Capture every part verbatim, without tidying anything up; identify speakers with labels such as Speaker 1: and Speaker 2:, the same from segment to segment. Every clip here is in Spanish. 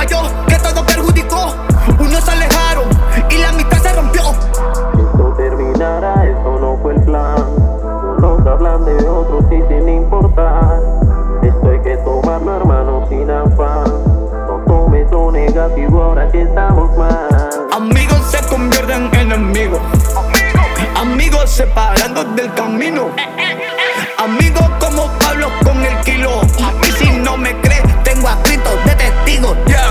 Speaker 1: falló, que todo perjudicó. Unos se alejaron y la amistad se rompió.
Speaker 2: Esto terminará, eso no fue el plan. Unos hablan de otros y sin importar. Esto hay que tomarlo, hermano, sin afán. No tomes lo negativo ahora que estamos mal.
Speaker 1: Amigos se convierten en enemigos. Amigos separando del camino. Amigos como Pablo con el kilo. Y si no me crees, tengo escritos de testigos. Yeah.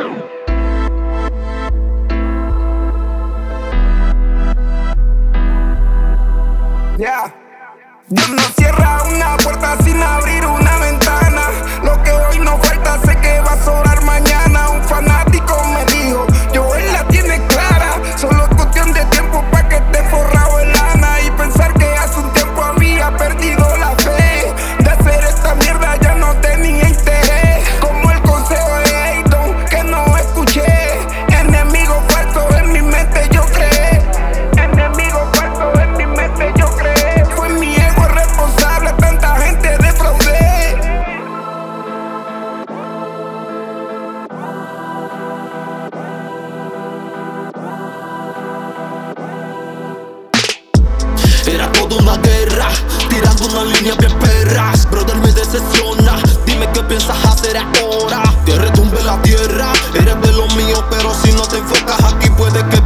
Speaker 3: Yeah. Dios no cierra una puerta sin abrir una ventana. Lo que hoy no falta sé que va a sobrar mañana. Un fanático me dijo, yo él la tiene clara. Solo es cuestión de tiempo pa' que esté forrado en lana. Y pensar que hace un tiempo había perdido la fe. De hacer esta mierda ya no tenía interés. Como el consejo de Ayton que no escuché. Enemigo falso en mi mente yo creé. Enemigo falso en mi mente yo creé. Fue mi ego responsable, tanta gente defraudé.
Speaker 4: Era toda una guerra, tirando una línea bien perras. Brother me decepciona, dime qué piensas hacer ahora. Que retumbe la tierra, eres de lo mío, pero si no te enfocas aquí puede que